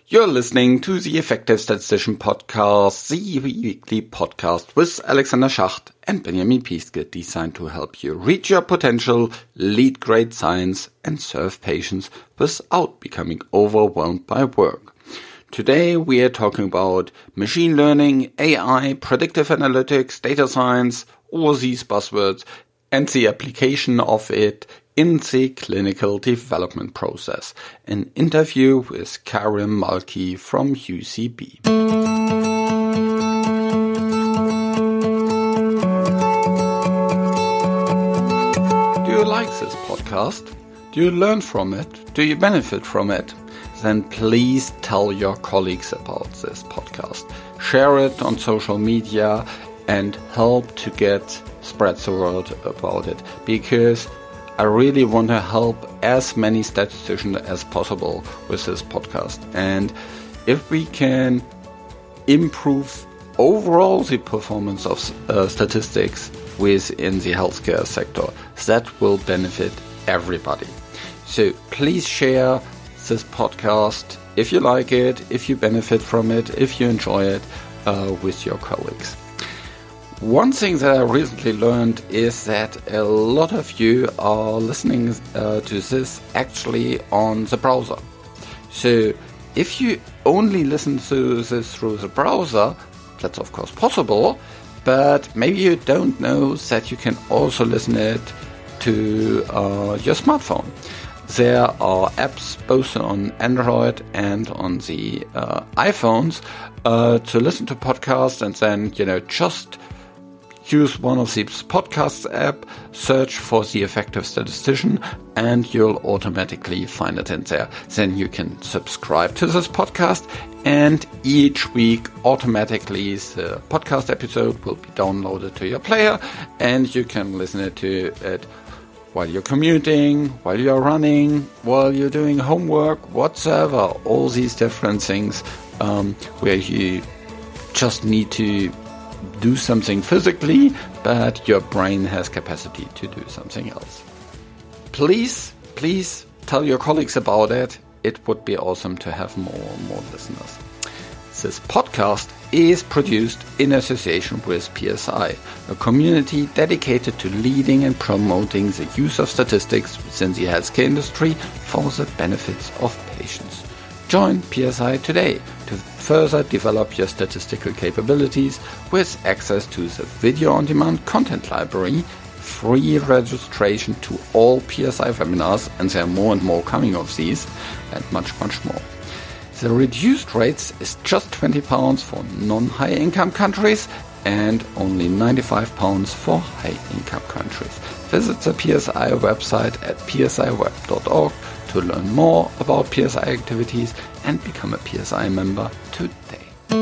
You're listening to the Effective Statistician Podcast, the weekly podcast with Alexander Schacht and Benjamin Piske, designed to help you reach your potential, lead great science, and serve patients without becoming overwhelmed by work. Today we are talking about machine learning, AI, predictive analytics, data science, all these buzzwords, and the application of it in the clinical development process. An interview with Karim Malki from UCB. Do you like this podcast? Do you learn from it? Do you benefit from it? Then please tell your colleagues about this podcast. Share it on social media and help to spread the word about it, because I really want to help as many statisticians as possible with this podcast. And if we can improve overall the performance of statistics within the healthcare sector, that will benefit everybody. So please share this podcast if you like it, if you benefit from it, if you enjoy it with your colleagues. One thing that I recently learned is that a lot of you are listening to this actually on the browser. So if you only listen to this through the browser, that's of course possible, but maybe you don't know that you can also listen it to your smartphone. There are apps both on Android and on the iPhones to listen to podcasts, and then just use one of these podcasts app, search for the Effective Statistician, and you'll automatically find it in there. Then you can subscribe to this podcast, and each week automatically the podcast episode will be downloaded to your player, and you can listen to it while you're commuting, while you're running, while you're doing homework, whatsoever. All these different things where you just need to do something physically, but your brain has capacity to do something else. Please tell your colleagues about it. It would be awesome to have more listeners. This podcast is produced in association with PSI, a community dedicated to leading and promoting the use of statistics within the healthcare industry for the benefits of patients. Join PSI today to further develop your statistical capabilities with access to the video-on-demand content library, free registration to all PSI webinars, and there are more and more coming of these, and much more. The reduced rates is just £20 for non-high income countries and only £95 for high income countries. Visit the PSI website at psiweb.org to learn more about PSI activities and become a PSI member today.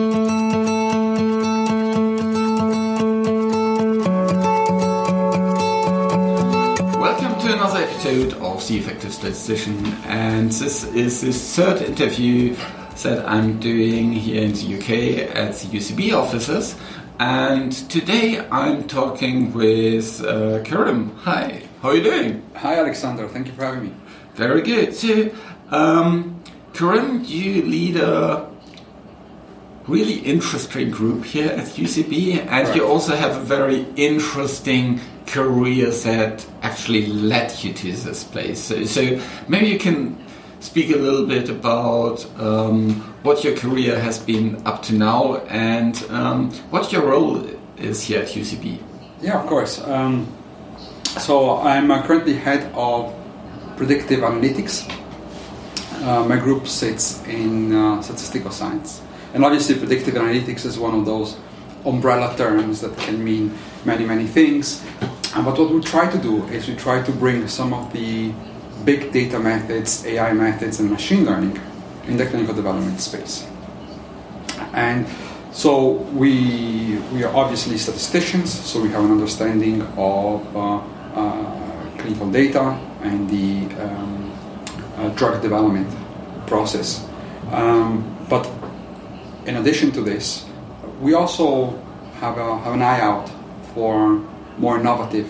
Welcome to another episode of The Effective Statistician, and this is the third interview that I'm doing here in the UK at the UCB offices. And today I'm talking with Karim. Hi, how are you doing? Hi Alexander, thank you for having me. Very good. So, Karim, you lead a really interesting group here at UCB, and right. You also have a very interesting career that actually led you to this place. So maybe you can speak a little bit about what your career has been up to now and what your role is here at UCB. Yeah, of course. So I'm currently head of predictive analytics. My group sits in statistical science. And obviously predictive analytics is one of those umbrella terms that can mean many things. But what we try to do is we try to bring some of the big data methods, AI methods, and machine learning in the clinical development space. And so we are obviously statisticians, so we have an understanding of clinical data and the drug development process. But in addition to this, we also have an eye out for more innovative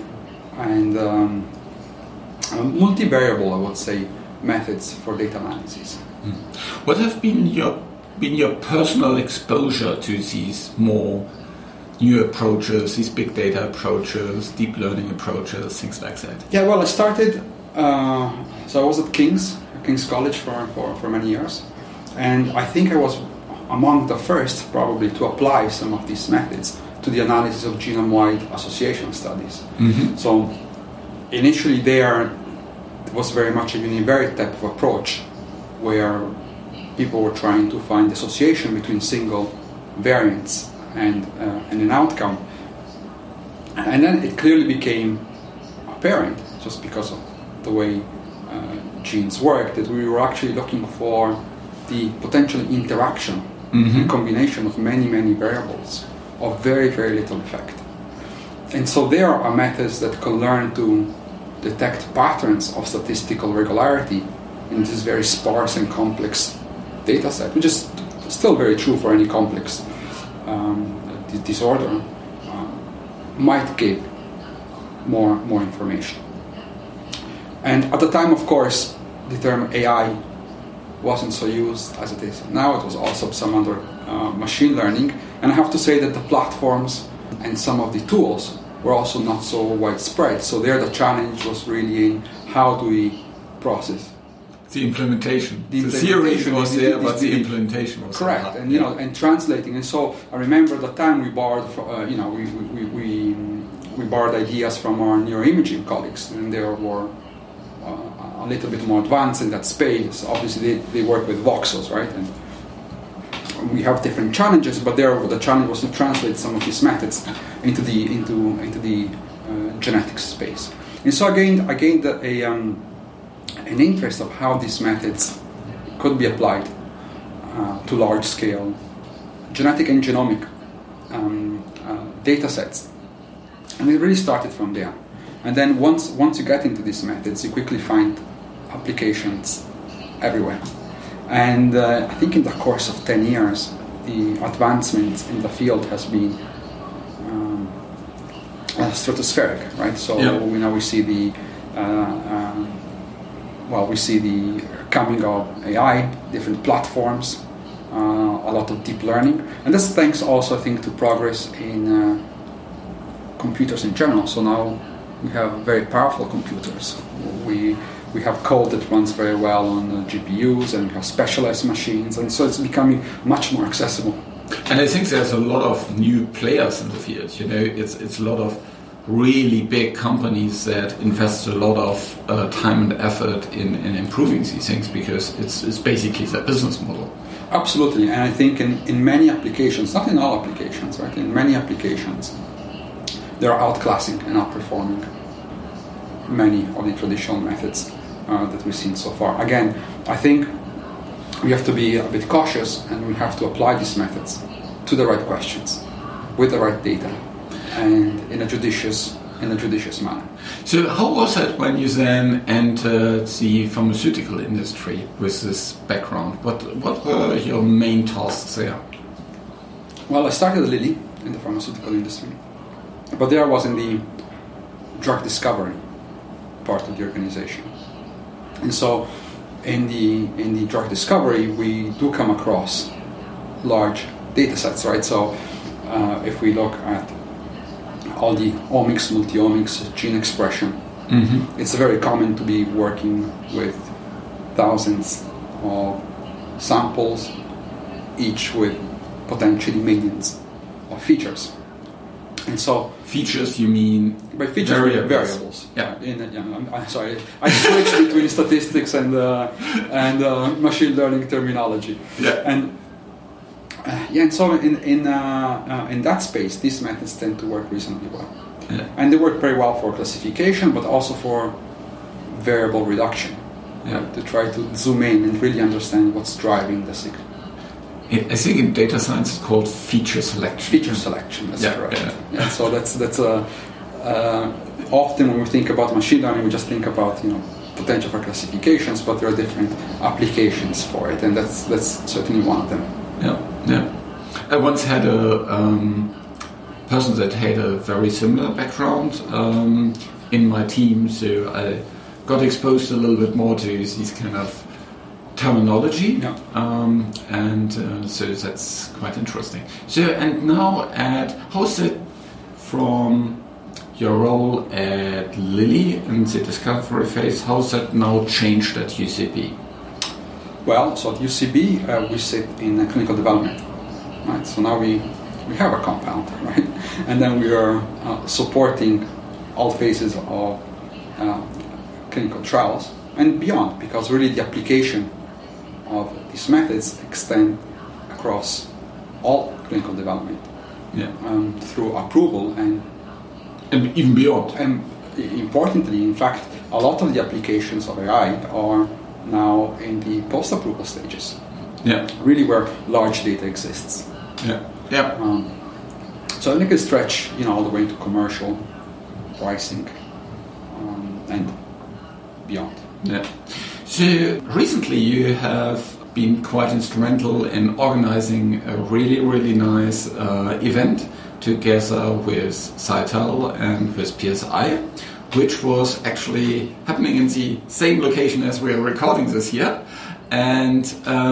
and multivariable, I would say, methods for data analysis. What have been your personal exposure to these more new approaches, these big data approaches, deep learning approaches, things like that? Yeah, well, I started, so I was at King's College for many years, and I think I was among the first probably to apply some of these methods to the analysis of genome-wide association studies. Mm-hmm. So initially there was very much a univariate type of approach where people were trying to find association between single variants and an outcome. And then it clearly became apparent, just because of the way genes work, that we were actually looking for the potential interaction and combination of many, many variables of very, very little effect. And so there are methods that can learn to detect patterns of statistical regularity in this very sparse and complex data set, which is still very true for any complex disorder, might give more information. And at the time, of course, the term AI wasn't so used as it is now. It was also some under machine learning. And I have to say that the platforms and some of the tools were also not so widespread. So there the challenge was really in how do we process the implementation. The theory was there, but the implementation was correct. Hard. And and translating. And so I remember the time we borrowed, we borrowed ideas from our neuroimaging colleagues, and they were a little bit more advanced in that space. Obviously, they work with voxels, right? And we have different challenges, but there the challenge was to translate some of these methods into the genetics space. And so I gained an interest of how these methods could be applied to large-scale genetic and genomic data sets. And it really started from there. And then once you get into these methods, you quickly find applications everywhere. And I think in the course of 10 years, the advancement in the field has been stratospheric, right? So we see the coming of AI, different platforms, a lot of deep learning, and that's thanks also, I think, to progress in computers in general. So now we have very powerful computers. We have code that runs very well on GPUs, and we have specialized machines, and so it's becoming much more accessible. And I think there's a lot of new players in the field. It's a lot of really big companies that invest a lot of time and effort in improving these things, because it's basically their business model. Absolutely, and I think in many applications, not in all applications, right? In many applications, they're outclassing and outperforming many of the traditional methods that we've seen so far. Again, I think we have to be a bit cautious, and we have to apply these methods to the right questions, with the right data, and in a judicious manner. So how was it when you then entered the pharmaceutical industry with this background? What were your main tasks there? Well, I started at Lilly in the pharmaceutical industry, but there I was in the drug discovery part of the organization. And so in the drug discovery, we do come across large data sets, right? So if we look at all the omics, multi-omics, gene expression, it's very common to be working with thousands of samples, each with potentially millions of features. And so features, you mean by features, variables. Yeah. I'm sorry, I switched between statistics and machine learning terminology. Yeah. And so in that space, these methods tend to work reasonably well. Yeah. And they work very well for classification, but also for variable reduction. Yeah. Right, to try to zoom in and really understand what's driving the signal. I think in data science it's called feature selection. Feature selection, that's correct. Yeah. So that's often when we think about machine learning, we just think about potential for classifications, but there are different applications for it, and that's certainly one of them. Yeah. I once had a person that had a very similar background in my team, so I got exposed a little bit more to these kind of terminology, Yeah. So that's quite interesting. So, and now how's it from your role at Lilly in the discovery phase? How's that now changed at UCB? Well, so at UCB, we sit in clinical development, right? So now we have a compound, right? And then we are supporting all phases of clinical trials and beyond, because really the application of these methods extend across all clinical development, through approval and even beyond. And importantly, in fact, a lot of the applications of AI are now in the post-approval stages. Yeah. Really, where large data exists. Yeah. Yeah. So it can stretch, all the way to commercial pricing and beyond. Yeah. So recently you have been quite instrumental in organizing a really, really nice event together with Cytel and with PSI, which was actually happening in the same location as we are recording this here. And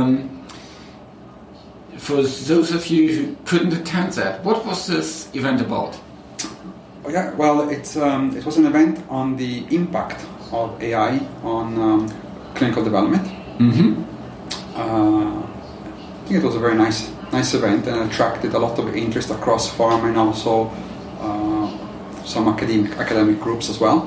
for those of you who couldn't attend that, what was this event about? Yeah, well, it was an event on the impact of AI on clinical development. Mm-hmm. I think it was a very nice event and attracted a lot of interest across pharma and also some academic groups as well.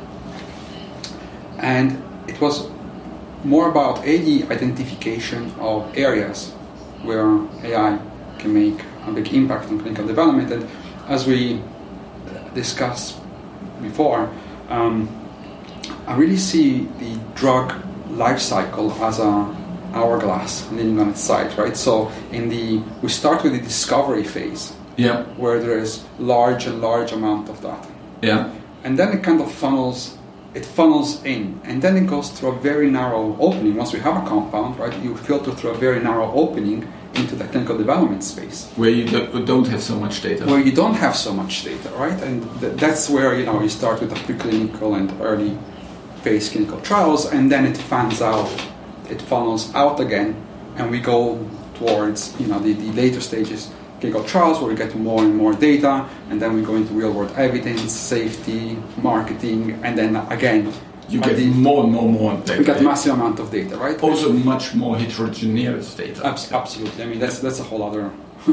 And it was more about the identification of areas where AI can make a big impact on clinical development. And as we discussed before, I really see the drug life cycle as a hourglass leaning on its side, right? So we start with the discovery phase, where there is large amount of data, and then it kind of funnels in, and then it goes through a very narrow opening. Once we have a compound, right, you filter through a very narrow opening into the clinical development space, where you don't have so much data. Where you don't have so much data, right? And that's where you start with the preclinical and early phase clinical trials, and then it funnels out again, and we go towards the later stages clinical trials, where we get more and more data, and then we go into real world evidence, safety, marketing, and then again you get more and more data. We get massive amount of data, right? Also much more heterogeneous data. Absolutely. I mean, that's a whole other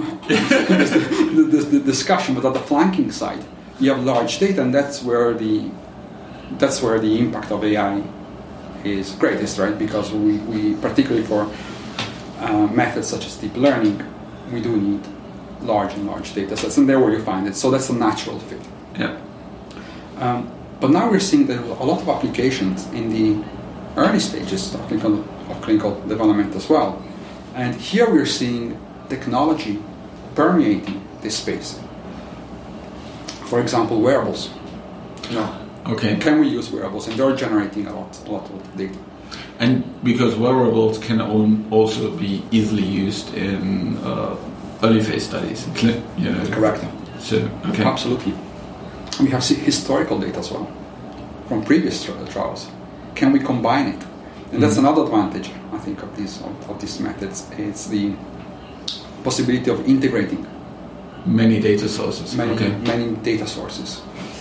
the discussion. But at the flanking side, you have large data, and that's where the impact of AI is greatest, right? Because we particularly for methods such as deep learning, we do need large data sets, and there where you find it. So that's a natural fit. Yeah. But now we're seeing that a lot of applications in the early stages of clinical development as well. And here we're seeing technology permeating this space. For example, wearables. Okay. Can we use wearables? And they're generating a lot of data. And because wearables can also be easily used in early phase studies. Correct. So, okay. Absolutely. We have historical data as well from previous trials. Can we combine it? And that's another advantage, I think, of these methods. It's the possibility of integrating many data sources. Many data sources.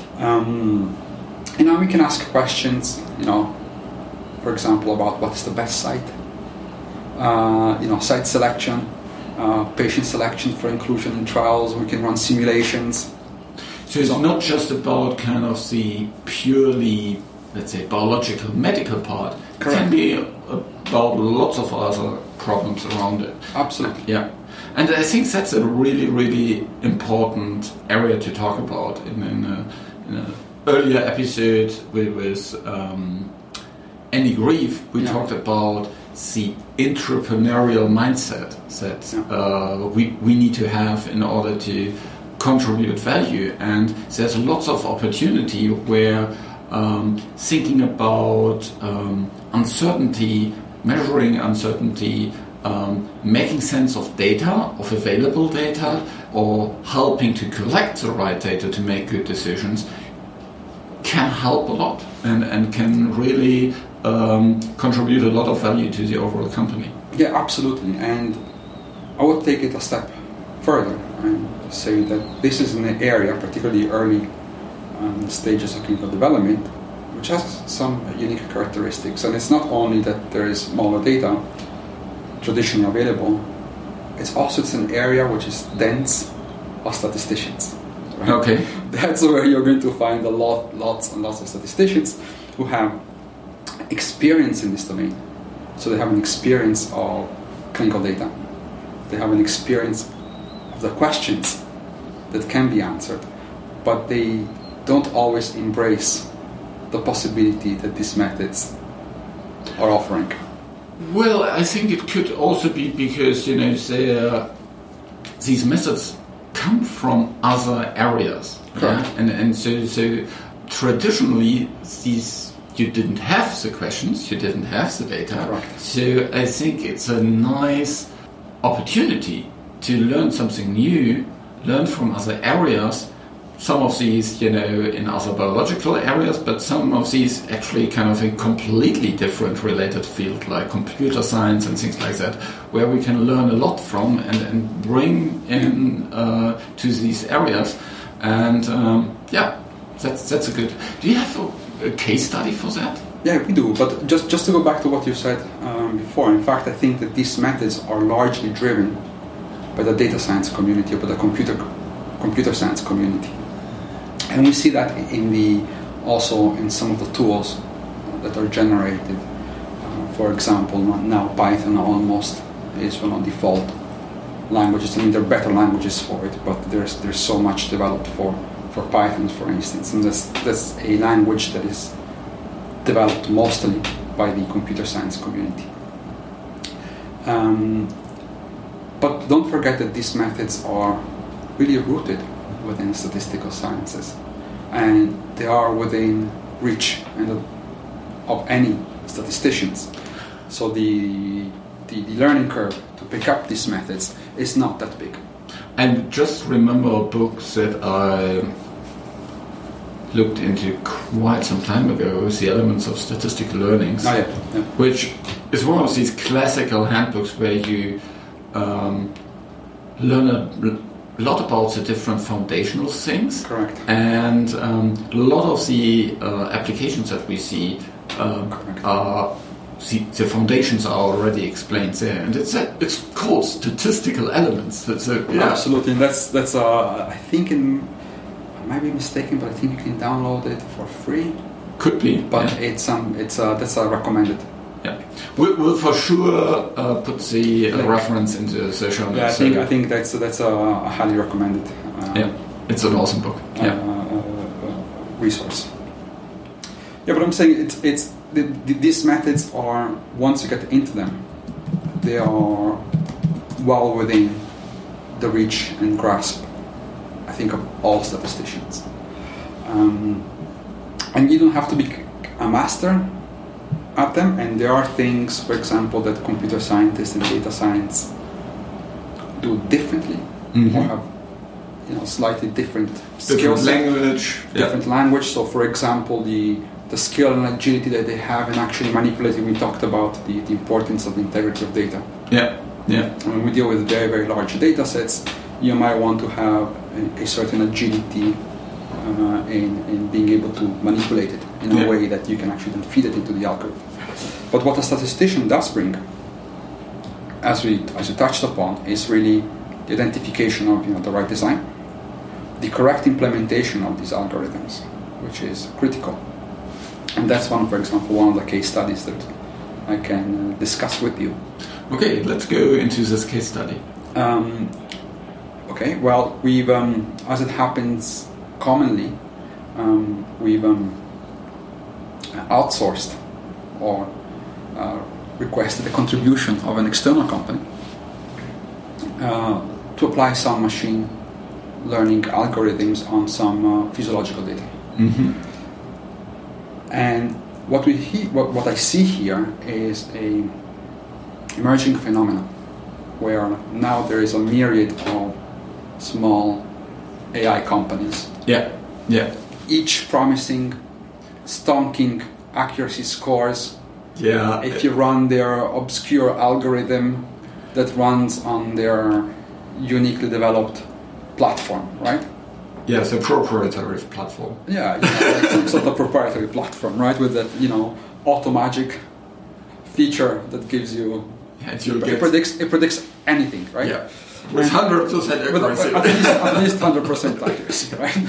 We can ask questions, for example, about what's the best site, site selection, patient selection for inclusion in trials. We can run simulations. So it's not just about kind of the purely, let's say, biological, medical part. Correct. It can be about lots of other problems around it. Absolutely. Yeah. And I think that's a really, really important area to talk about. In an earlier episode with Andy Grieve, we talked about the entrepreneurial mindset that we need to have in order to contribute value. And there's lots of opportunity where thinking about uncertainty, measuring uncertainty, making sense of data, of available data, or helping to collect the right data to make good decisions can help a lot. and can really contribute a lot of value to the overall company. Yeah, absolutely. And I would take it a step further and say that this is an area, particularly early stages of clinical development, which has some unique characteristics. And it's not only that there is smaller data traditionally available, it's an area which is dense of statisticians. Right? Okay. That's where you're going to find lots and lots of statisticians who have experience in this domain. So they have an experience of clinical data. They have an experience of the questions that can be answered, but they don't always embrace the possibility that these methods are offering. Well, I think it could also be because, these methods come from other areas. Correct. Yeah? And so traditionally, you didn't have the questions, you didn't have the data. Correct. So I think it's a nice opportunity to learn something new, learn from other areas. Some of these, in other biological areas, but some of these actually kind of a completely different related field, like computer science and things like that, where we can learn a lot from and bring in to these areas. And that's a good. Do you have a case study for that? Yeah, we do. But just to go back to what you said before, in fact, I think that these methods are largely driven by the data science community or by the computer science community. And we see that also in some of the tools that are generated. For example, now Python almost is one of the default languages. I mean, there are better languages for it, but there's so much developed for Python, for instance. And that's a language that is developed mostly by the computer science community. But don't forget that these methods are really rooted within statistical sciences, and they are within reach of any statisticians. So the learning curve to pick up these methods is not that big. And just remember a book that I looked into quite some time ago, The Elements of Statistical Learnings, which is one of these classical handbooks where you learn a lot about the different foundational things. Correct. And a lot of the applications that we see are the foundations are already explained there, and it's called Statistical Elements. Absolutely, and that's I think I might be mistaken, but I think you can download it for free. Could be, but that's recommended. Yeah, we'll for sure put the reference into the show notes. Yeah, I think that's a highly recommended. It's an awesome book. Resource. Yeah, but I'm saying these methods are, once you get into them, they are well within the reach and grasp, I think, of all statisticians. And you don't have to be a master at them, and there are things, for example, that computer scientists and data science do differently, or have slightly different skills, different language. So, for example, the skill and agility that they have in actually manipulating. We talked about the importance of the integrity of data. When we deal with very, very large data sets, you might want to have a certain agility in being able to manipulate it in a way that you can actually then feed it into the algorithm. But what a statistician does bring, as we touched upon, is really the identification of the right design, the correct implementation of these algorithms, which is critical. And that's for example, one of the case studies that I can discuss with you. Okay, let's go into this case study. Okay, well, we've, as it happens commonly, we've outsourced or requested a contribution of an external company to apply some machine learning algorithms on some physiological data. And what I see here is a emerging phenomenon where now there is a myriad of small AI companies. Each promising stonking accuracy scores. Yeah. If you run their obscure algorithm that runs on their uniquely developed platform, right? Yeah, so proprietary platform. Yeah, like some sort of proprietary platform, right? With that, automagic feature that gives you. Yeah, it predicts anything, right? Yeah, with 100% accuracy. At least 100% accuracy, right?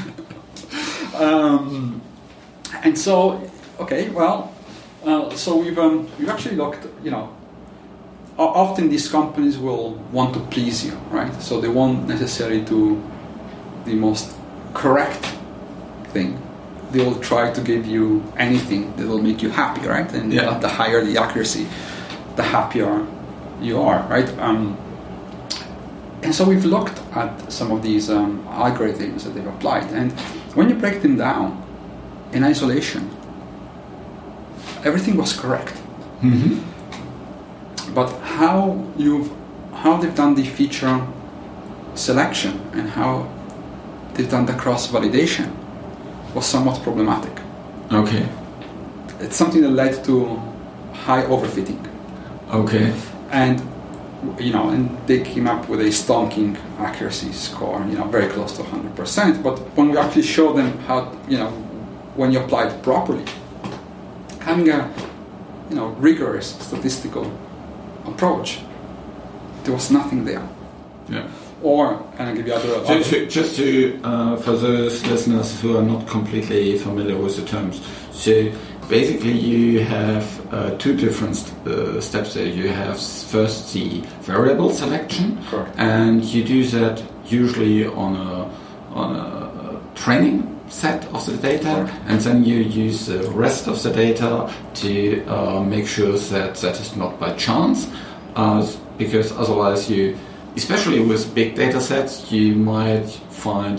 And so, okay, well, so we've actually looked, often these companies will want to please you, right? So they won't necessarily do the most correct thing. They will try to give you anything that will make you happy, right? And the higher the accuracy, the happier you are, right? And so we've looked at some of these algorithms that they've applied, and when you break them down in isolation, everything was correct. Mm-hmm. But how they've done the feature selection and how they've done the cross-validation was somewhat problematic. Okay. It's something that led to high overfitting. Okay. And they came up with a stonking accuracy score, very close to 100%. But when we actually showed them how, when you apply it properly, having a, rigorous statistical approach, there was nothing there. Yeah. Or, and I'll give you other... Just to for those listeners who are not completely familiar with the terms, so basically you have two different steps there. You have first the variable selection, correct, and you do that usually on a training set of the data, correct, and then you use the rest of the data to make sure that that is not by chance, because otherwise you, especially with big data sets, you might find,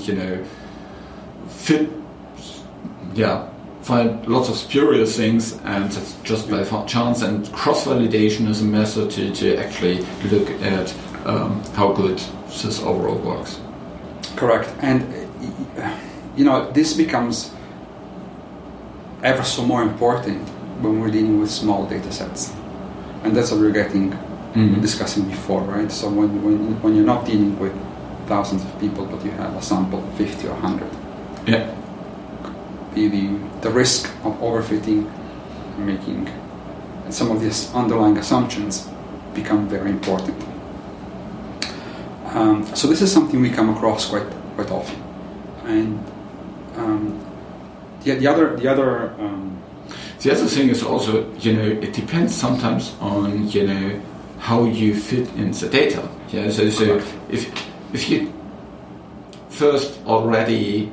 find lots of spurious things, and that's just by chance. And cross-validation is a method to actually look at how good this overall works. Correct. And, this becomes ever so more important when we're dealing with small data sets. And that's what we're discussing before, right? So when you're not dealing with thousands of people, but you have a sample of 50 or 100, yeah, the risk of overfitting, making some of these underlying assumptions become very important. So this is something we come across quite often, and the other thing is also, it depends sometimes on how you fit in the data. Yeah, so if you first already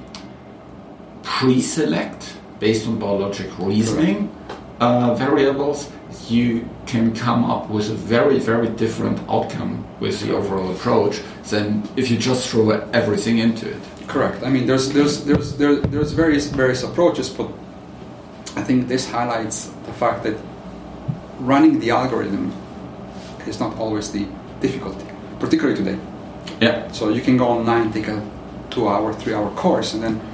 pre-select based on biologic reasoning variables, you can come up with a very, very different outcome with the overall approach than if you just throw everything into it. Correct. I mean, there's various approaches, but I think this highlights the fact that running the algorithm is not always the difficulty, particularly today. Yeah. So you can go online, take a 2-hour, 3-hour course, and then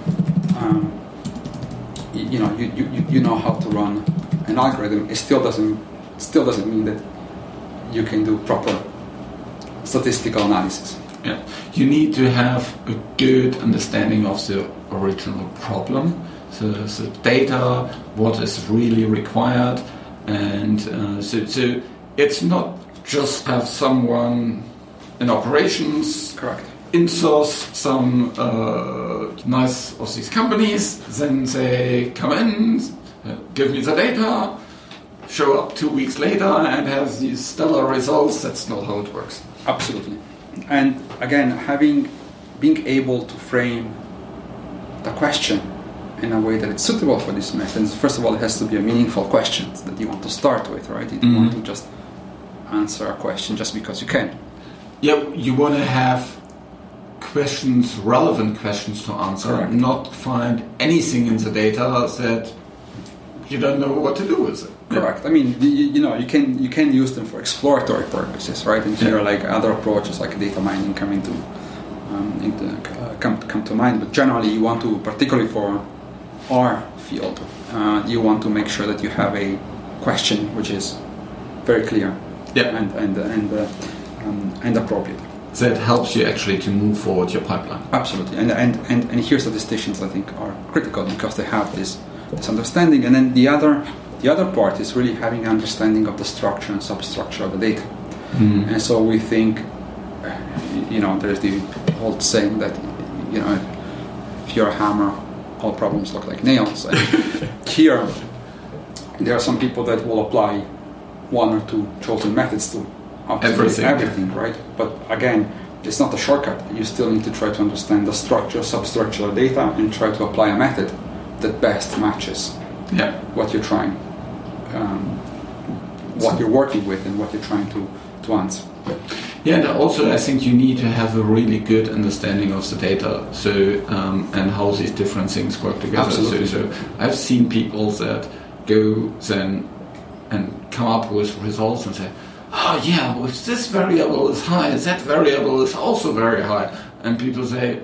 you know how to run an algorithm. It still doesn't mean that you can do proper statistical analysis. Yeah. You need to have a good understanding of the original problem, so the data, what is really required, and so it's not just have someone in operations, correct, insource some nice of these companies, then they come in, give me the data, show up 2 weeks later and have these stellar results. That's not how it works. Absolutely. And again, being able to frame the question in a way that it's suitable for these methods, first of all, it has to be a meaningful question that you want to start with, right? You don't want to just answer a question just because you can. Yeah, you want to have questions, relevant questions to answer, correct, not find anything in the data that you don't know what to do with it. Correct. I mean, you can use them for exploratory purposes, right? And here, like other approaches like data mining come to mind. But generally, you want to, particularly for our field, you want to make sure that you have a question which is very clear and appropriate. That helps you actually to move forward your pipeline. Absolutely, and here statisticians I think are critical because they have this understanding, and then the other part is really having an understanding of the structure and substructure of the data. And so we think, there's the old saying that, if you're a hammer, all problems look like nails. And here, there are some people that will apply one or two chosen methods to everything, right? But again, it's not a shortcut. You still need to try to understand the structure, substructure of data, and try to apply a method that best matches what you're trying, what you're working with, and what you're trying to answer. Yeah, and also I think you need to have a really good understanding of the data, so and how these different things work together. So I've seen people that go then and come up with results and say, oh yeah, if this variable is high, that variable is also very high. And people say,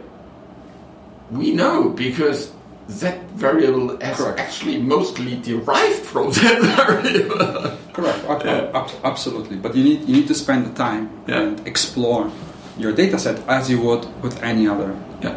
we know because that variable is actually mostly derived from that variable. Correct, absolutely. But you need to spend the time and explore your data set as you would with any other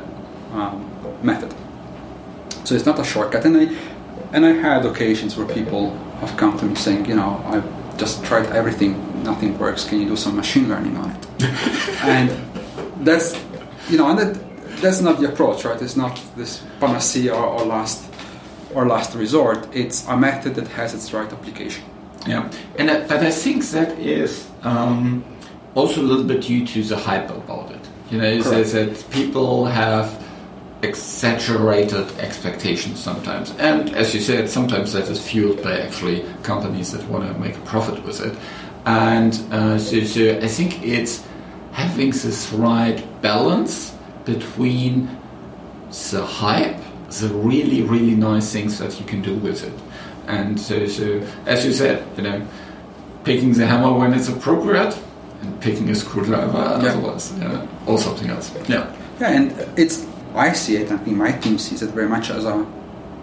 method. So it's not a shortcut. And I had occasions where people have come to me saying, I've just tried everything, nothing works. Can you do some machine learning on it? And that's, that's not the approach, right? It's not this panacea or last resort. It's a method that has its right application. Yeah, but I think that is also a little bit due to the hype about it. That people have exaggerated expectations sometimes, and as you said, sometimes that is fueled by actually companies that want to make a profit with it. And so I think it's having this right balance between the hype, the really, really nice things that you can do with it. And so as you said, picking the hammer when it's appropriate and picking a screwdriver otherwise, or something else. Yeah, and I see it, I think my team sees it very much as a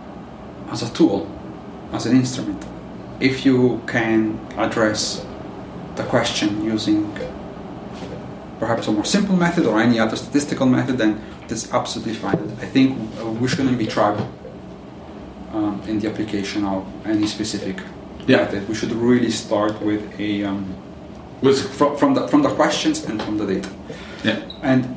tool, as an instrument. If you can address the question using perhaps a more simple method or any other statistical method, then that's absolutely fine. I think we shouldn't be tribal in the application of any specific method. We should really start with from the questions and from the data. Yeah. And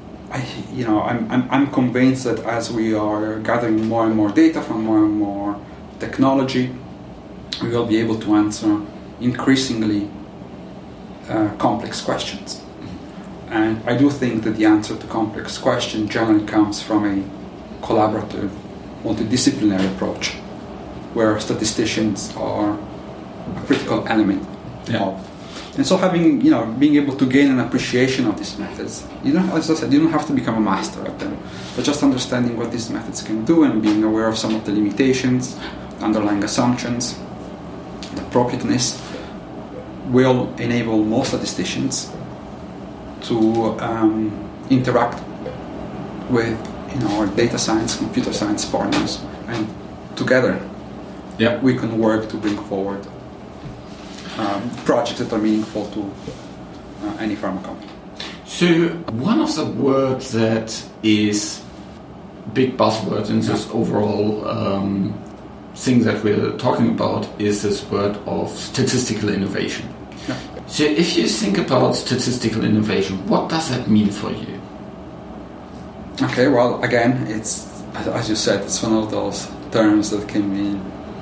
I'm convinced that as we are gathering more and more data from more and more technology, we will be able to answer increasingly complex questions. And I do think that the answer to complex questions generally comes from a collaborative, multidisciplinary approach, where statisticians are a critical element of. And so being able to gain an appreciation of these methods, as I said, you don't have to become a master at them, but just understanding what these methods can do and being aware of some of the limitations, underlying assumptions, the appropriateness, will enable most statisticians to interact with our data science, computer science partners, and together we can work to bring forward projects that are meaningful to any pharma company. So one of the words that is big buzzword in this overall thing that we're talking about is this word of statistical innovation. Yeah. So if you think about statistical innovation, what does that mean for you? Okay, well, again, it's, as you said, it's one of those terms that can mean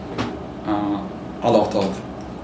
a lot of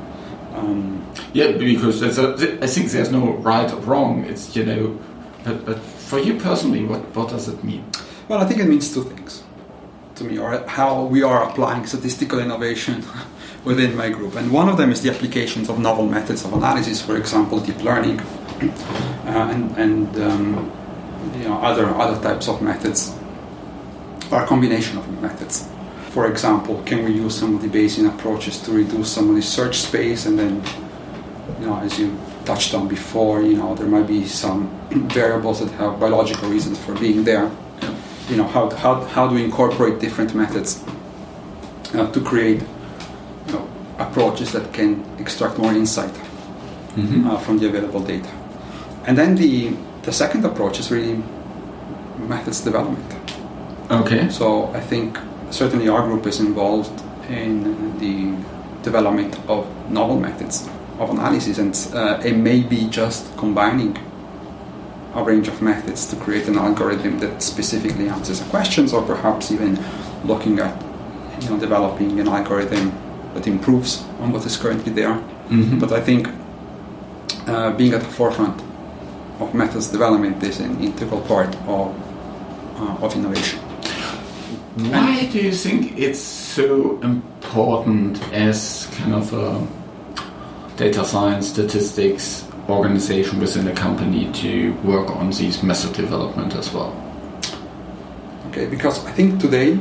because I think there's no right or wrong. It's but for you personally, what does it mean? Well, I think it means two things to me, or how we are applying statistical innovation within my group. And one of them is the applications of novel methods of analysis, for example, deep learning, and other types of methods, or a combination of methods. For example, can we use some of the Bayesian approaches to reduce some of the search space, and then, as you touched on before, there might be some variables that have biological reasons for being there. how do we incorporate different methods to create approaches that can extract more insight from the available data. And then the second approach is really methods development. Okay. So I think certainly our group is involved in the development of novel methods of analysis, and it may be just combining a range of methods to create an algorithm that specifically answers the questions, or perhaps even looking at developing an algorithm that improves on what is currently there. But I think being at the forefront of methods development is an integral part of innovation. Why do you think it's so important as kind of a data science statistics organization within a company to work on these method development as well? Okay, because I think today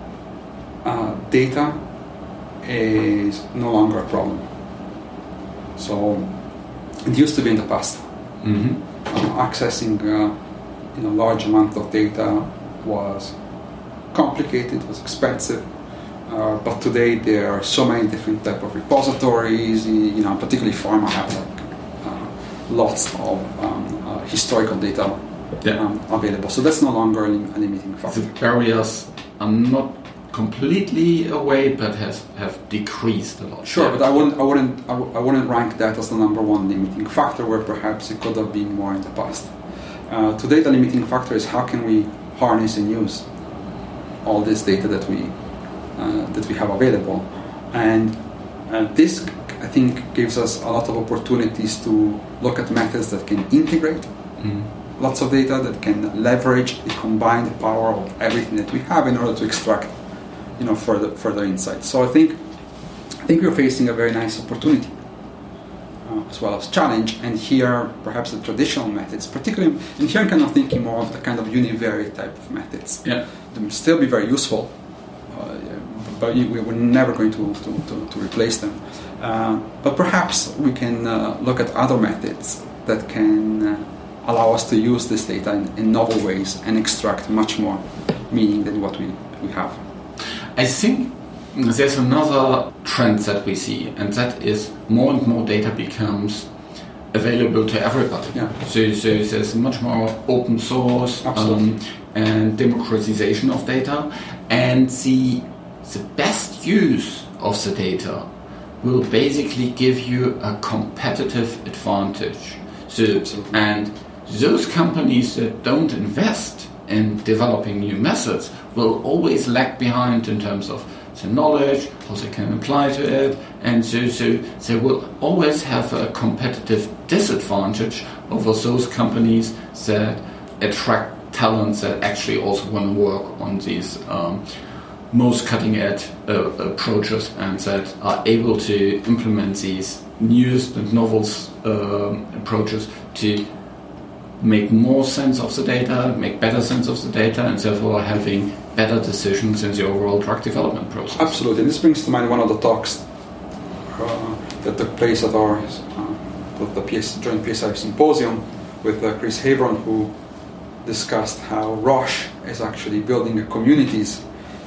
data is no longer a problem. So it used to be in the past. Accessing large amount of data was complicated, was expensive, but today there are so many different type of repositories. Particularly pharma have lots of historical data available. So that's no longer a limiting factor. The barriers are not completely away, but have decreased a lot. Sure, but I wouldn't rank that as the number one limiting factor, where perhaps it could have been more in the past. Today, the limiting factor is how can we harness and use all this data that we have available, and this I think gives us a lot of opportunities to look at methods that can integrate lots of data, that can leverage and combine the power of everything that we have in order to extract further insights. So I think we're facing a very nice opportunity as well as challenge. And here, perhaps the traditional methods, particularly, and here I'm kind of thinking more of the kind of univariate type of methods. Yeah, they will still be very useful, but we're never going to replace them. But perhaps we can look at other methods that can allow us to use this data in novel ways and extract much more meaning than what we have. I think there's another trend that we see, and that is more and more data becomes available to everybody. Yeah. So there's much more open source and democratization of data, and the best use of the data will basically give you a competitive advantage. So, and those companies that don't invest in developing new methods will always lag behind in terms of the knowledge, how they can apply to it, and so they will always have a competitive disadvantage over those companies that attract talents that actually also want to work on these most cutting-edge approaches, and that are able to implement these newest and novel approaches to make more sense of the data, make better sense of the data, and therefore having better decisions in the overall drug development process. Absolutely. And this brings to mind one of the talks that took place at our joint PSI symposium with Chris Hebron, who discussed how Roche is actually building communities,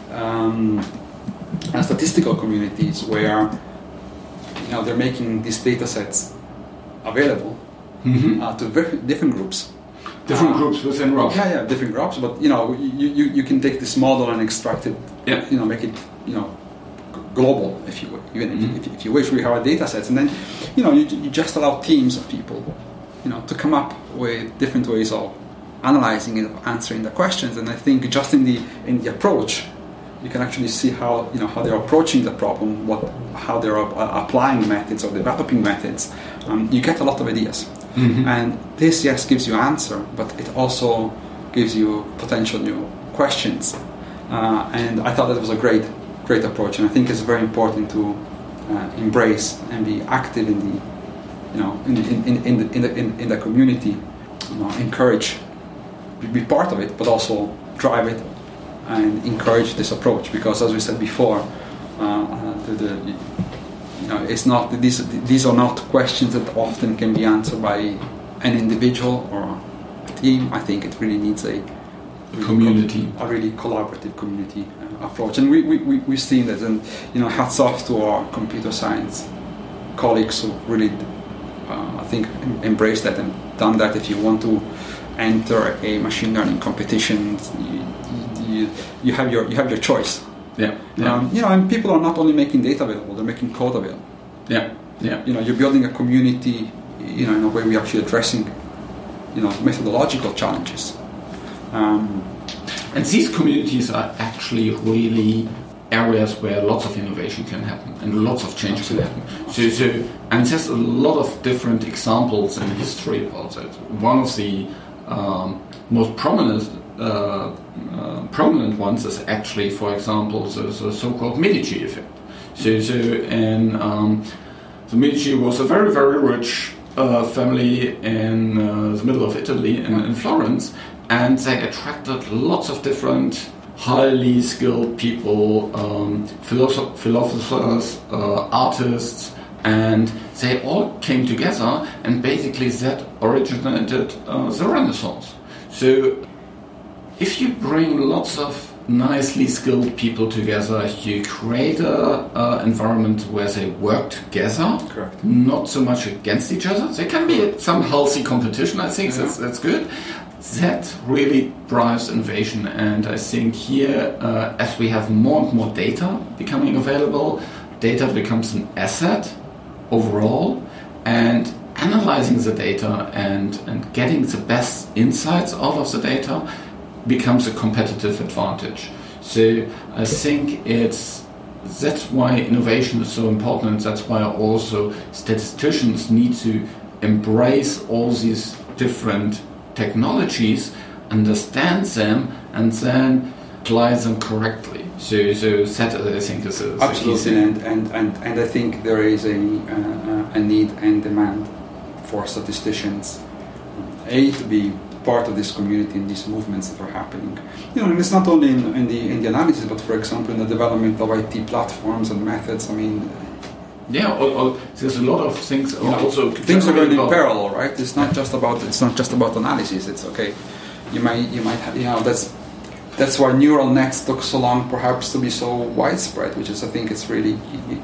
statistical communities, where they're making these data sets available to different groups. Different groups within Roche. Yeah, different groups. But you can take this model and extract it. Yeah. Make it global, if you will. Even if you wish, we have our data sets, and then you just allow teams of people, to come up with different ways of analyzing it, of answering the questions. And I think just in the approach, you can actually see how they're approaching the problem, how they're applying methods or developing methods. You get a lot of ideas, and this gives you answer, but it also gives you potential new questions. And I thought that was a great approach, and I think it's very important to embrace and be active in the community, encourage, be part of it, but also drive it and encourage this approach, because as we said before, it's not these are not questions that often can be answered by an individual or a team. I think it really needs a community, a really collaborative community approach. And we've seen that, and hats off to our computer science colleagues who really, I think, embraced that and done that. If you want to enter a machine learning competition, you have your choice. Yeah. And people are not only making data available; they're making code available. Yeah. You're building a community. In a way, we're actually addressing, methodological challenges. And these communities are actually really areas where lots of innovation can happen and lots of change can happen. And there's a lot of different examples in history about that. One of the most prominent ones is actually, for example, the so-called Medici effect. The Medici was a very, very rich family in the middle of Italy, in Florence, and they attracted lots of different highly skilled people, philosophers, artists, and they all came together, and basically that originated the Renaissance. So if you bring lots of nicely skilled people together, you create a environment where they work together. Correct. Not so much against each other. There can be some healthy competition, I think. That's good. That really drives innovation, and I think here, as we have more and more data becoming available, data becomes an asset overall, and analyzing the data and getting the best insights out of the data becomes a competitive advantage. So I think that's why innovation is so important. That's why also statisticians need to embrace all these different technologies, understand them, and then apply them correctly. So that I think is absolutely, and I think there is a need and demand for statisticians to be part of this community and these movements that are happening. And it's not only in the analysis, but for example in the development of IT platforms and methods. I mean, there's a lot of things. Also, things are going in parallel, right? It's not just about analysis. It's okay. You might have, that's why neural nets took so long, perhaps, to be so widespread. Which is, I think, it's really,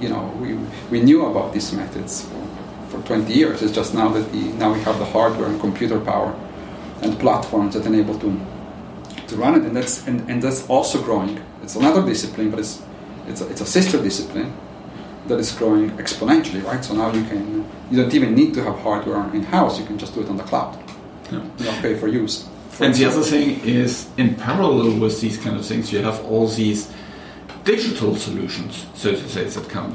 we knew about these methods for 20 years. It's just now that now we have the hardware and computer power and platforms that enable to run it, and that's also growing. It's another discipline, but it's a sister discipline that is growing exponentially, right? So now you don't even need to have hardware in house. You can just do it on the cloud. Pay for use. And the other thing is, in parallel with these kind of things, you have all these digital solutions, so to say, that come.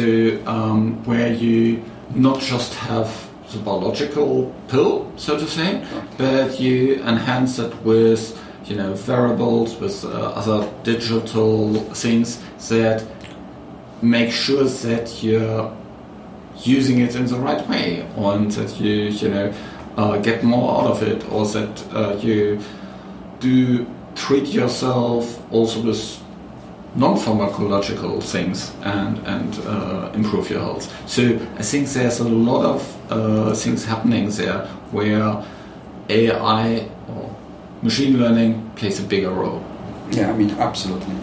Where you not just have the biological pill, so to say, but you enhance it with variables, with other digital things that make sure that you're using it in the right way, and that you get more out of it, or that you do treat yourself also with non-pharmacological things and improve your health. So I think there's a lot of things happening there where AI or machine learning plays a bigger role. Yeah, I mean, absolutely.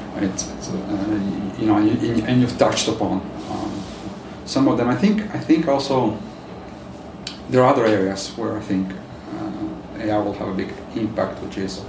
And you've touched upon some of them. I think also there are other areas where I think AI will have a big impact, which is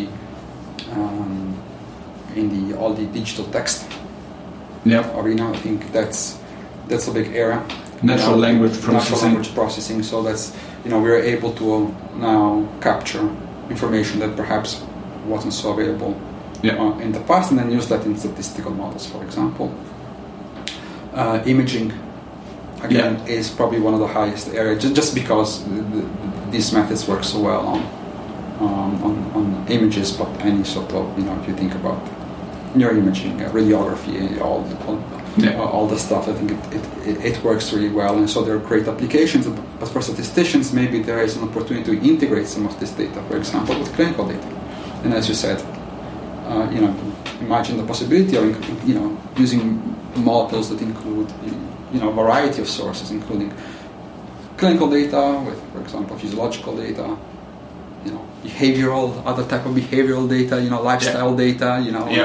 all the digital text arena. I think that's a big area. Natural language processing. So that's we're able to now capture information that perhaps wasn't so available in the past, and then use that in statistical models, for example. Imaging, again, is probably one of the highest areas, just because these methods work so well on images, but any sort of, if you think about neuroimaging, radiography, all the stuff, I think it works really well, and so there are great applications. But for statisticians, maybe there is an opportunity to integrate some of this data, for example, with clinical data. And as you said, imagine the possibility of using models that include a variety of sources, including clinical data with, for example, physiological data, other type of behavioral data, lifestyle data,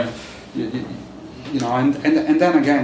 and then again,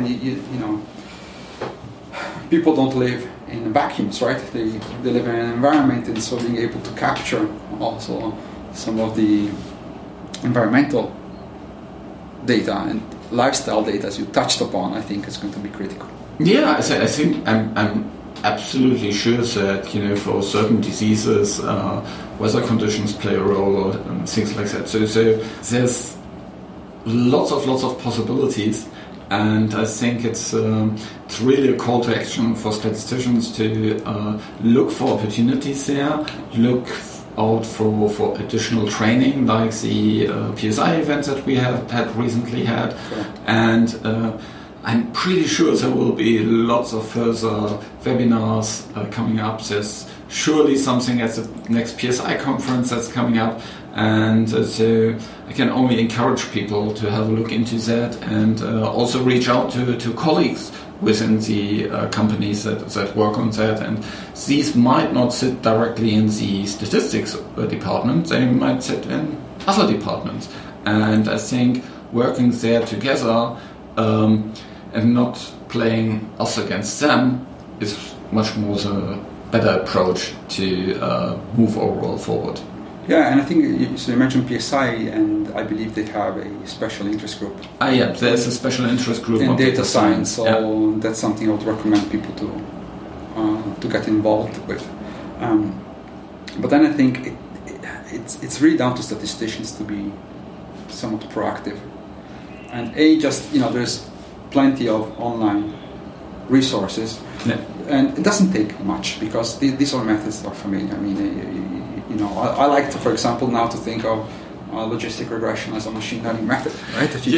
people don't live in vacuums, right? They live in an environment, and so being able to capture also some of the environmental data and lifestyle data, as you touched upon, I think is going to be critical. Yeah, I think I'm absolutely sure that for certain diseases, weather conditions play a role or things like that. So there's lots of possibilities, and I think it's really a call to action for statisticians to look for opportunities there, look out for additional training like the PSI events that we had recently had, and I'm pretty sure there will be lots of further webinars coming up. There's surely something at the next PSI conference that's coming up, and so I can only encourage people to have a look into that, and also reach out to colleagues within the companies that work on that. And these might not sit directly in the statistics department, they might sit in other departments. And I think working there together and not playing us against them is much more the better approach to move overall forward. Yeah, and I think you mentioned PSI, and I believe they have a special interest group. Yeah, there's a special interest group in data science, so that's something I would recommend people to get involved with. But then I think it's really down to statisticians to be somewhat proactive. And there's plenty of online resources, and it doesn't take much because these all methods are familiar. I mean, I like to, for example, now to think of logistic regression as a machine learning method, right? It's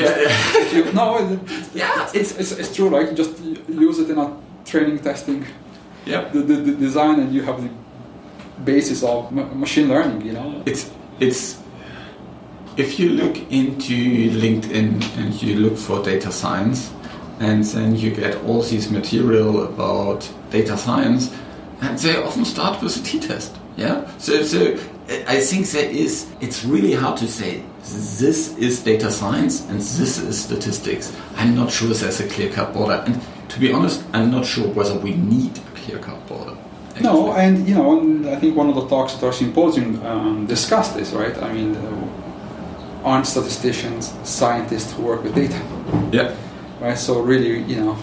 true, right? You just use it in a training, testing, the design, and you have the basis of machine learning. It's if you look into LinkedIn and you look for data science, and then you get all this material about data science, and they often start with a t-test. Yeah, so I think it's really hard to say this is data science and this is statistics. I'm not sure there's a clear-cut border, and to be honest, I'm not sure whether we need a clear-cut border. Actually. No, and I think one of the talks at our symposium discussed this, right? I mean, aren't statisticians scientists who work with data? Yeah. Right. So really,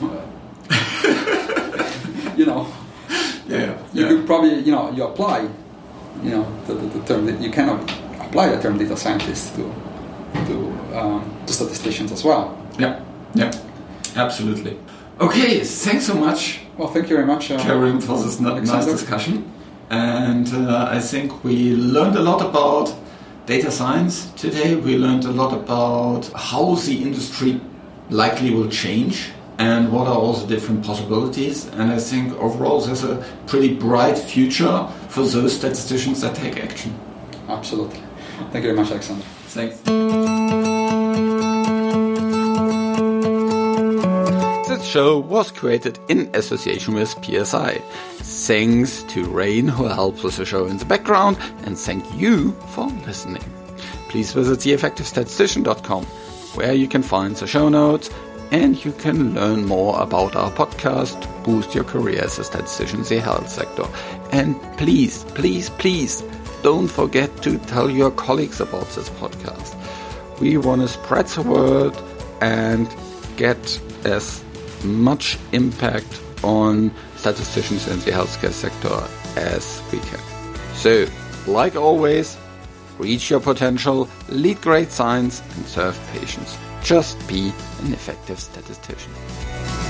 you could probably, you apply, the term that you cannot apply the term data scientist to statisticians as well. Yeah, absolutely. Okay, thanks so much. Well, thank you very much, Karim, for this nice discussion. And I think we learned a lot about data science today. We learned a lot about how the industry likely will change and what are all the different possibilities. And I think overall there's a pretty bright future for those statisticians that take action. Absolutely. Thank you very much, Alexander. Thanks. This show was created in association with PSI. Thanks to Rain, who helps with the show in the background, and thank you for listening. Please visit theeffectivestatistician.com, where you can find the show notes, and you can learn more about our podcast, Boost Your Career as a Statistician in the Health Sector. And please, don't forget to tell your colleagues about this podcast. We want to spread the word and get as much impact on statisticians in the healthcare sector as we can. So, like always, reach your potential, lead great science, and serve patients. Just be an effective statistician.